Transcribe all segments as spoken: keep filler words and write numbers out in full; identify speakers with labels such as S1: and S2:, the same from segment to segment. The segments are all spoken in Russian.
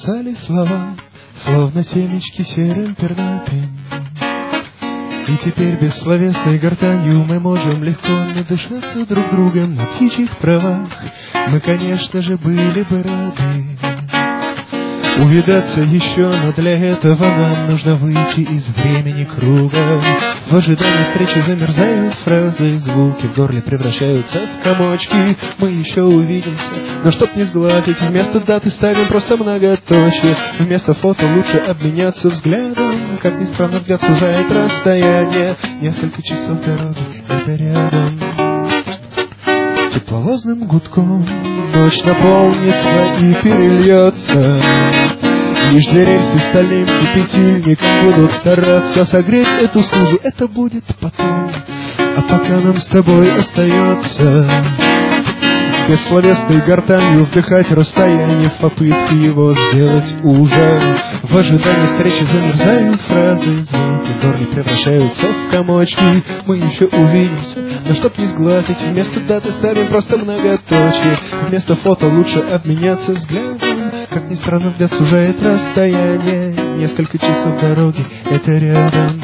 S1: бросали слова, словно семечки серым пернатым. И теперь бессловесной гортанью мы можем легко надышаться друг другом на птичьих правах. Мы, конечно же, были бы рады увидаться еще, но для этого нам нужно выйти из времени круга. В ожидании встречи замерзают фразы, звуки в горле превращаются в комочки. Мы еще увидимся, но чтоб не сгладить, вместо даты ставим просто многоточие. Вместо фото лучше обменяться взглядом. Как ни странно, взгляд сужает расстояние. Несколько часов дороги — это рядом. Тепловозным гудком ночь наполнится и перельется. Нижние рельсы стальным кипятильником будут стараться согреть эту стужу. Это будет потом, а пока нам с тобой остается бессловесной гортанью вдыхать расстояние в попытке его сделать уже. В ожидании встречи замерзают фразы, звуки в горле превращаются в комочки. Мы еще увидимся, но чтоб не сглазить, вместо даты ставим просто многоточие. Вместо фото лучше обменяться взглядом. Как ни странно, взгляд сужает расстояние. Несколько часов дороги — это рядом.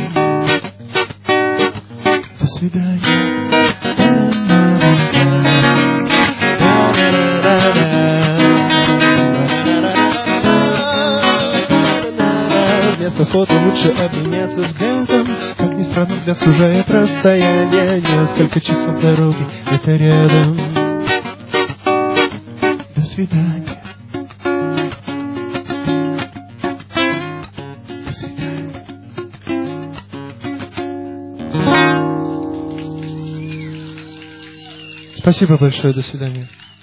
S1: До свидания. Вместо фото лучше обменяться взглядом. Как ни странно, взгляд сужает расстояние. Несколько часов дороги — это рядом. До свидания. До свидания. Спасибо большое. До свидания.